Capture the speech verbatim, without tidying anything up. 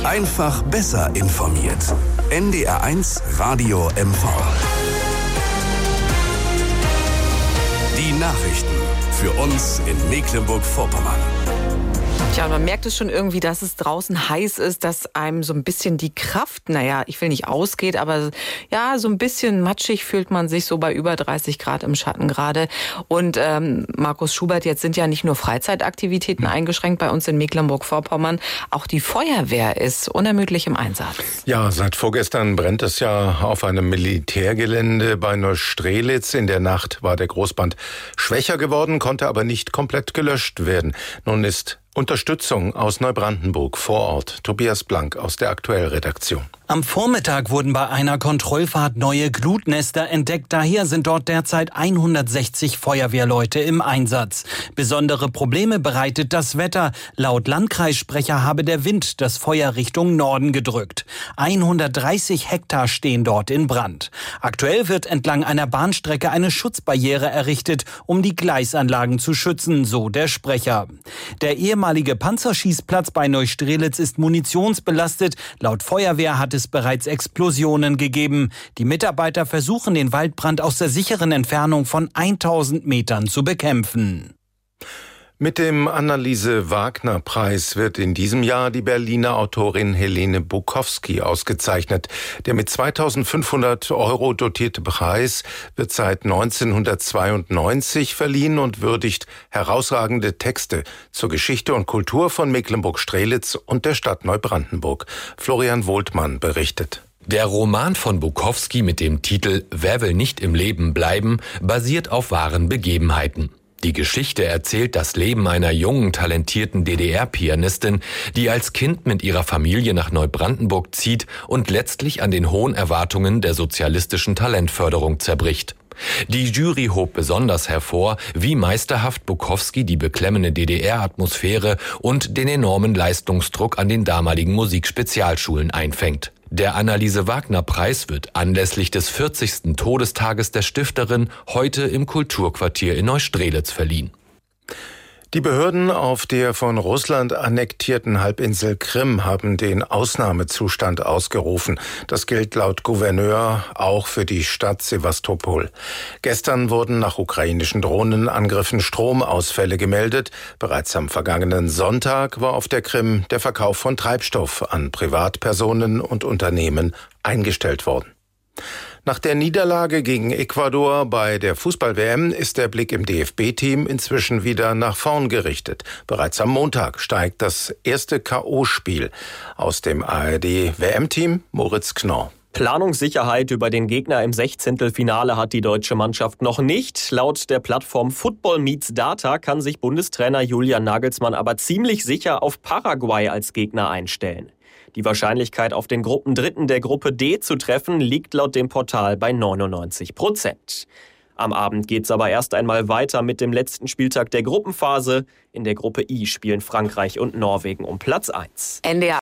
Einfach besser informiert. N D R eins Radio M V. Die Nachrichten für uns in Mecklenburg-Vorpommern. Tja, man merkt es schon irgendwie, dass es draußen heiß ist, dass einem so ein bisschen die Kraft, naja, ich will nicht ausgeht, aber ja, so ein bisschen matschig fühlt man sich so bei über dreißig Grad im Schatten gerade. Und ähm, Markus Schubert, jetzt sind ja nicht nur Freizeitaktivitäten eingeschränkt bei uns in Mecklenburg-Vorpommern, auch die Feuerwehr ist unermüdlich im Einsatz. Ja, seit vorgestern brennt es ja auf einem Militärgelände bei Neustrelitz. In der Nacht war der Großbrand schwächer geworden, konnte aber nicht komplett gelöscht werden. Nun ist Unterstützung aus Neubrandenburg vor Ort. Tobias Blank aus der Aktuellredaktion. Am Vormittag wurden bei einer Kontrollfahrt neue Glutnester entdeckt. Daher sind dort derzeit hundertsechzig Feuerwehrleute im Einsatz. Besondere Probleme bereitet das Wetter. Laut Landkreissprecher habe der Wind das Feuer Richtung Norden gedrückt. hundertdreißig Hektar stehen dort in Brand. Aktuell wird entlang einer Bahnstrecke eine Schutzbarriere errichtet, um die Gleisanlagen zu schützen, so der Sprecher. Der ehemalige Panzerschießplatz bei Neustrelitz ist munitionsbelastet. Laut Feuerwehr hat es bereits Explosionen gegeben. Die Mitarbeiter versuchen, den Waldbrand aus der sicheren Entfernung von tausend Metern zu bekämpfen. Mit dem Anneliese-Wagner-Preis wird in diesem Jahr die Berliner Autorin Helene Bukowski ausgezeichnet. Der mit zweitausendfünfhundert Euro dotierte Preis wird seit neunzehnhundertzweiundneunzig verliehen und würdigt herausragende Texte zur Geschichte und Kultur von Mecklenburg-Strelitz und der Stadt Neubrandenburg. Florian Wohltmann berichtet. Der Roman von Bukowski mit dem Titel »Wer will nicht im Leben bleiben« basiert auf wahren Begebenheiten. Die Geschichte erzählt das Leben einer jungen, talentierten D D R-Pianistin, die als Kind mit ihrer Familie nach Neubrandenburg zieht und letztlich an den hohen Erwartungen der sozialistischen Talentförderung zerbricht. Die Jury hob besonders hervor, wie meisterhaft Bukowski die beklemmende D D R-Atmosphäre und den enormen Leistungsdruck an den damaligen Musikspezialschulen einfängt. Der Anneliese-Wagner-Preis wird anlässlich des vierzigsten Todestages der Stifterin heute im Kulturquartier in Neustrelitz verliehen. Die Behörden auf der von Russland annektierten Halbinsel Krim haben den Ausnahmezustand ausgerufen. Das gilt laut Gouverneur auch für die Stadt Sewastopol. Gestern wurden nach ukrainischen Drohnenangriffen Stromausfälle gemeldet. Bereits am vergangenen Sonntag war auf der Krim der Verkauf von Treibstoff an Privatpersonen und Unternehmen eingestellt worden. Nach der Niederlage gegen Ecuador bei der Fußball-W M ist der Blick im D F B-Team inzwischen wieder nach vorn gerichtet. Bereits am Montag steigt das erste K O-Spiel aus dem A R D-W M-Team Moritz Knorr. Planungssicherheit über den Gegner im Sechzehntelfinale hat die deutsche Mannschaft noch nicht. Laut der Plattform Football Meets Data kann sich Bundestrainer Julian Nagelsmann aber ziemlich sicher auf Paraguay als Gegner einstellen. Die Wahrscheinlichkeit, auf den Gruppendritten der Gruppe D zu treffen, liegt laut dem Portal bei neunundneunzig Prozent. Am Abend geht's aber erst einmal weiter mit dem letzten Spieltag der Gruppenphase. In der Gruppe I spielen Frankreich und Norwegen um Platz eins. N D R